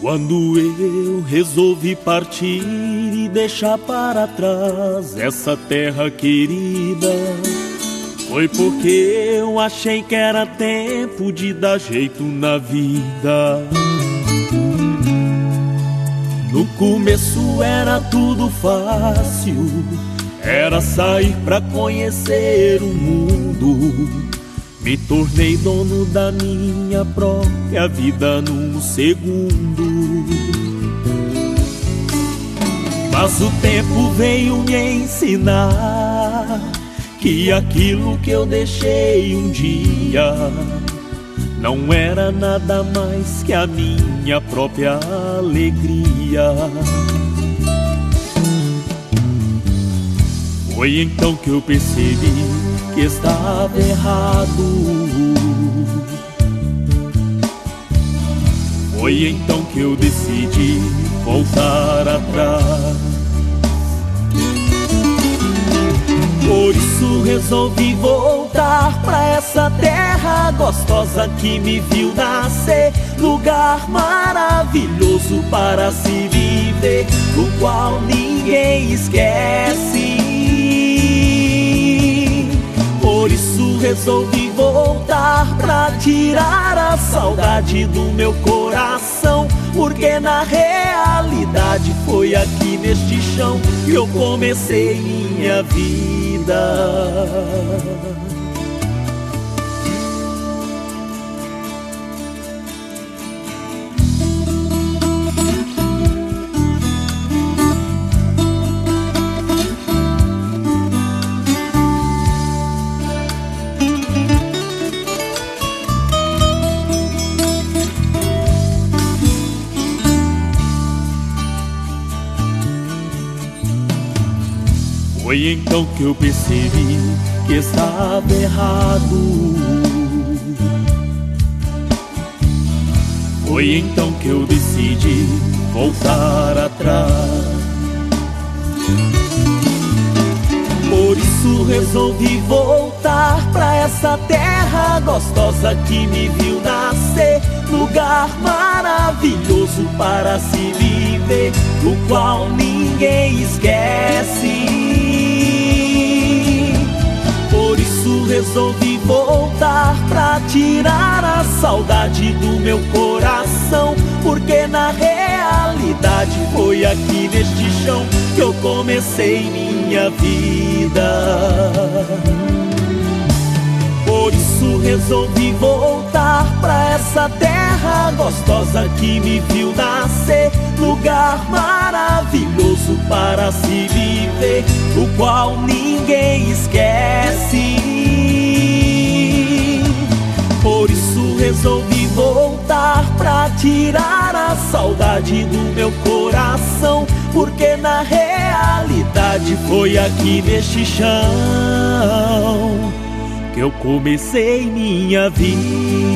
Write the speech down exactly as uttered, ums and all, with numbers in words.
Quando eu resolvi partir e deixar para trás essa terra querida, foi porque eu achei que era tempo de dar jeito na vida. No começo era tudo fácil, era sair pra conhecer o mundo. Me tornei dono da minha própria vida num segundo. Mas o tempo veio me ensinar que aquilo que eu deixei um dia não era nada mais que a minha própria alegria. Foi então que eu percebi que estava errado. Foi então que eu decidi voltar atrás. Por isso resolvi voltar pra essa terra gostosa que me viu nascer. Lugar maravilhoso para se viver, o qual ninguém esquece. Por isso resolvi voltar pra tirar a saudade do meu coração, porque na realidade foi aqui neste chão que eu comecei minha vida. Foi então que eu percebi que estava errado. Foi então que eu decidi voltar atrás. Por isso resolvi voltar pra essa terra gostosa que me viu nascer. Lugar maravilhoso para se viver, o qual ninguém esquece. Por isso resolvi voltar pra tirar a saudade do meu coração, porque na realidade foi aqui neste chão que eu comecei minha vida. Por isso resolvi voltar pra essa terra gostosa que me viu nascer. Lugar maravilhoso para se viver, o qual ninguém esquece. Por isso resolvi voltar pra tirar a saudade do meu coração, porque na realidade foi aqui neste chão que eu comecei minha vida.